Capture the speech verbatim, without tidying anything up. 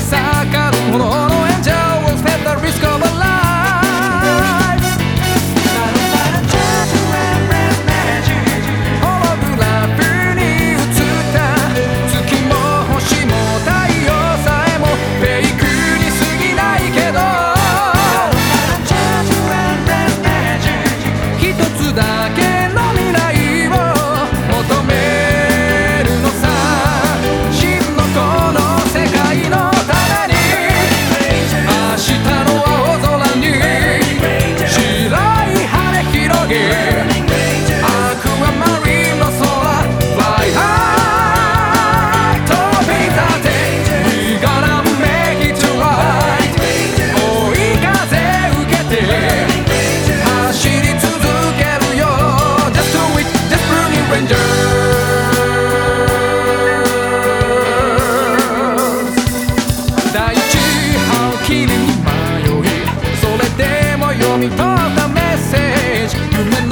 盛るほどのエンジェル will set the risk of a life。 ホログラフィーに映った月も星も太陽さえもフェイクに過ぎないけど一つだけの未来を求めるのさ。真のこの世界のために明日の青空に白い羽広げアクアマリンの空 Fly high 飛び立て We gonna make it right 追い風受けて走り続けるよ Just do it Just Blue Rangers。 第一青霧に迷いそれでも読み取ったメッセージ夢の